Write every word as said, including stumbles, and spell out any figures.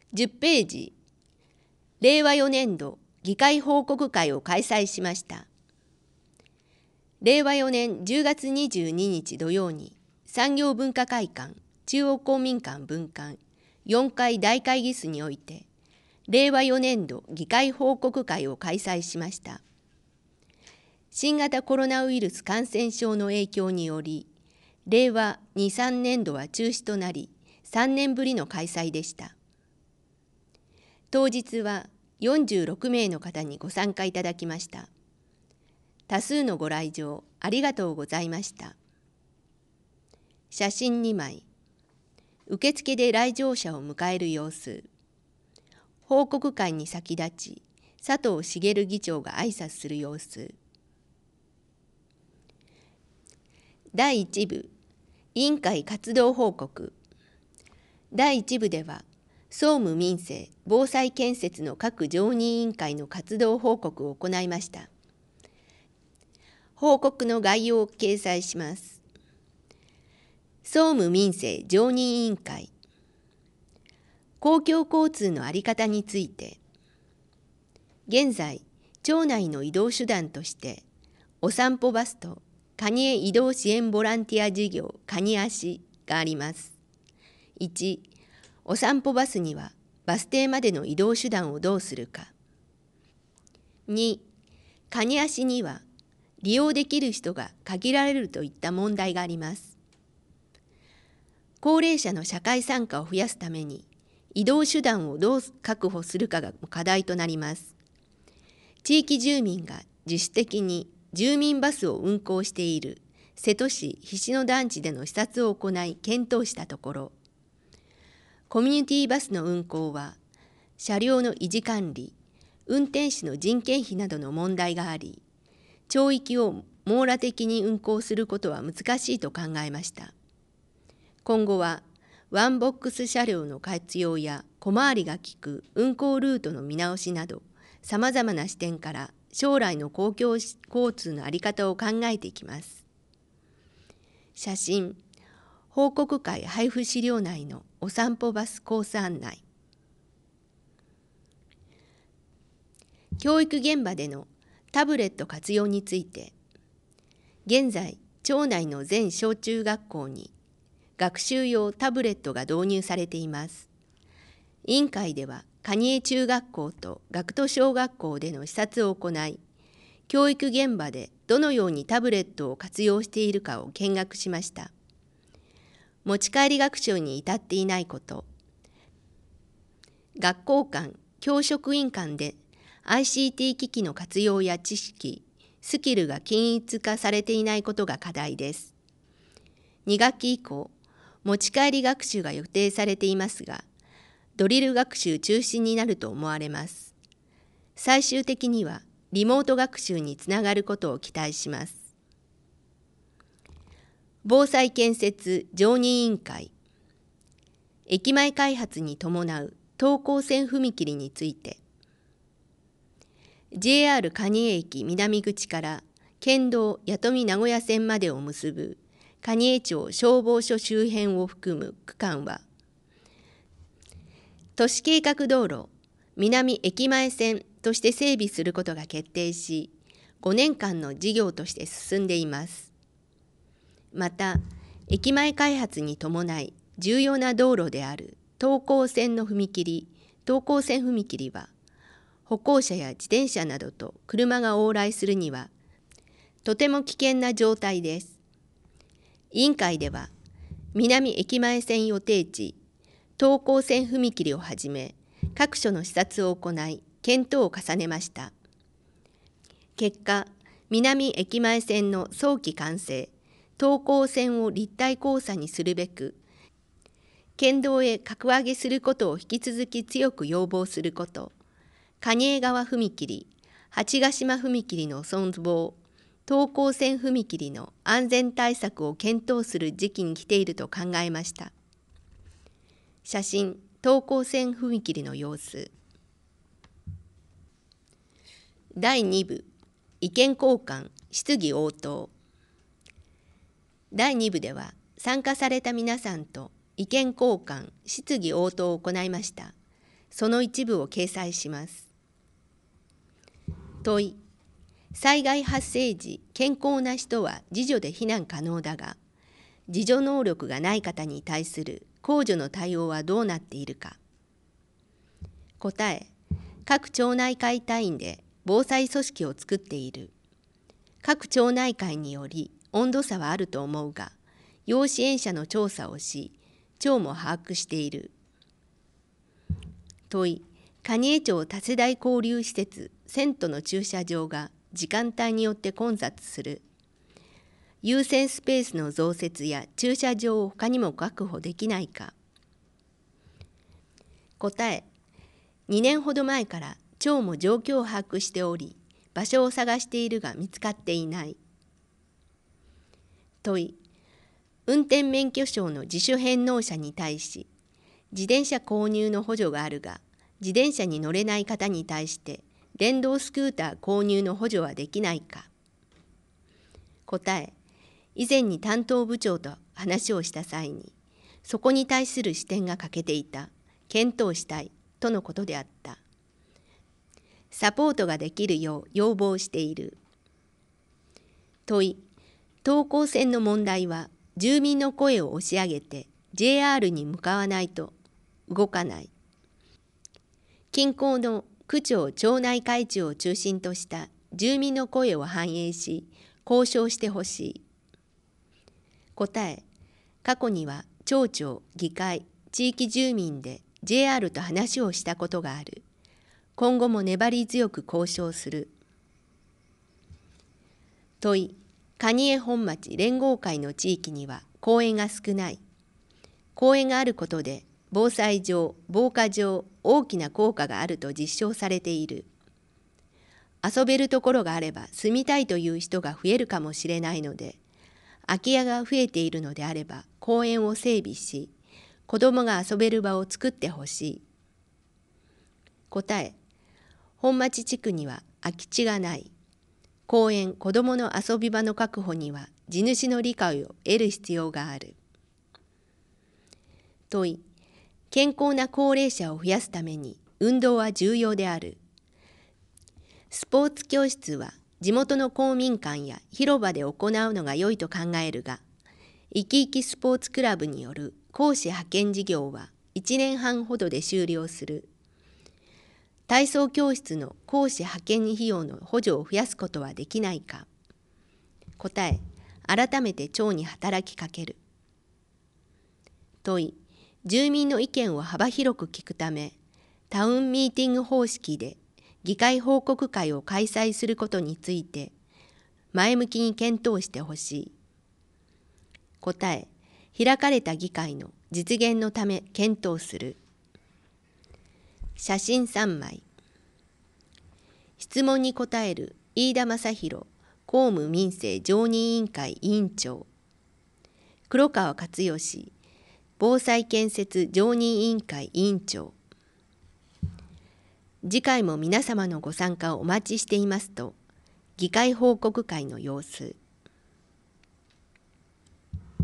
じゅっページ、れいわよねんど議会報告会を開催しました。れいわよねんじゅうがつにじゅうににち土曜に、産業文化会館、中央公民館分館よんかい大会議室において、れいわよねんど議会報告会を開催しました。新型コロナウイルス感染症の影響により、れいわにじゅうさんねんどは中止となり、さんねんぶりの開催でした。当日はよんじゅうろくめいの方にご参加いただきました。多数のご来場ありがとうございました。写真にまい。受付で来場者を迎える様子。報告会に先立ち、佐藤茂議長が挨拶する様子。だいいちぶ、委員会活動報告。だいいちぶでは、総務民政防災建設の各常任委員会の活動報告を行いました。報告の概要を掲載します。総務民政常任委員会。公共交通の在り方について、現在、町内の移動手段として、お散歩バスとカニへ移動支援ボランティア事業カニ足があります。いち、お散歩バスにはバス停までの移動手段をどうするか。に、カニ足には利用できる人が限られるといった問題があります。高齢者の社会参加を増やすために、移動手段をどう確保するかが課題となります。地域住民が自主的に住民バスを運行している瀬戸市菱野団地での視察を行い検討したところ、コミュニティバスの運行は車両の維持管理、運転手の人件費などの問題があり、町域を網羅的に運行することは難しいと考えました。今後はワンボックス車両の活用や小回りが利く運行ルートの見直しなど、さまざまな視点から将来の公共交通の在り方を考えていきます。写真、報告会配布資料内のお散歩バスコース案内。教育現場でのタブレット活用について、現在、町内の全小中学校に学習用タブレットが導入されています。委員会では、蟹江中学校と学徒小学校での視察を行い、教育現場でどのようにタブレットを活用しているかを見学しました。持ち帰り学習に至っていないこと、学校間、教職員間で アイシーティー 機器の活用や知識、スキルが均一化されていないことが課題です。にがっき以降、持ち帰り学習が予定されていますが、ドリル学習中心になると思われます。最終的にはリモート学習につながることを期待します。防災建設常任委員会。駅前開発に伴う東高線踏切について、ジェイアール 蟹江駅南口から県道弥富名古屋線までを結ぶ蟹江町消防署周辺を含む区間は、都市計画道路南駅前線として整備することが決定し、ごねんかんの事業として進んでいます。また、駅前開発に伴い重要な道路である東高線の踏切、東高線踏切は、歩行者や自転車などと車が往来するには、とても危険な状態です。委員会では、南駅前線予定地、東高線踏切をはじめ、各所の視察を行い、検討を重ねました。結果、南駅前線の早期完成、東高線を立体交差にするべく、県道へ格上げすることを引き続き強く要望すること、蟹江川踏切、八ヶ島踏切の存亡、東高線踏切の安全対策を検討する時期に来ていると考えました。写真、東高線踏切の様子。だいにぶ、意見交換、質疑応答。だいにぶでは、参加された皆さんと意見交換、質疑応答を行いました。 その一部を掲載します。問い、災害発生時、健康な人は自助で避難可能だが、自助能力がない方に対する公助の対応はどうなっているか。答え、各町内会隊員で防災組織を作っている。各町内会により温度差はあると思うが、要支援者の調査をし、町も把握している。問い、蟹江町多世代交流施設遷都の駐車場が時間帯によって混雑する。優先スペースの増設や駐車場を他にも確保できないか。答え、にねんほど前から町も状況を把握しており、場所を探しているが見つかっていない。問い、運転免許証の自主返納者に対し、自転車購入の補助があるが、自転車に乗れない方に対して電動スクーター購入の補助はできないか。答え、以前に担当部長と話をした際に、そこに対する視点が欠けていた、検討したいとのことであった。サポートができるよう要望している。問い、東高線の問題は住民の声を押し上げて ジェイアール に向かわないと動かない。近郊の区長・町内会長を中心とした住民の声を反映し、交渉してほしい。答え、過去には町長、議会、地域住民で ジェイアール と話をしたことがある。今後も粘り強く交渉する。問い、蟹江本町連合会の地域には公園が少ない。公園があることで防災上、防火上、大きな効果があると実証されている。遊べるところがあれば住みたいという人が増えるかもしれないので、空き家が増えているのであれば公園を整備し、子どもが遊べる場を作ってほしい。答え、本町地区には空き地がない。公園、子どもの遊び場の確保には地主の理解を得る必要がある。問い、健康な高齢者を増やすために運動は重要である。スポーツ教室は地元の公民館や広場で行うのが良いと考えるが、いきいきスポーツクラブによる講師派遣事業はいちねんはんほどで終了する。体操教室の講師派遣費用の補助を増やすことはできないか。答え、改めて町に働きかける。問い、住民の意見を幅広く聞くため、タウンミーティング方式で議会報告会を開催することについて、前向きに検討してほしい。答え、開かれた議会の実現のため検討する。写真さんまい。質問に答える飯田正弘公務民政常任委員会委員長、黒川勝義防災建設常任委員会委員長。次回も皆様のご参加をお待ちしていますと、議会報告会の様子。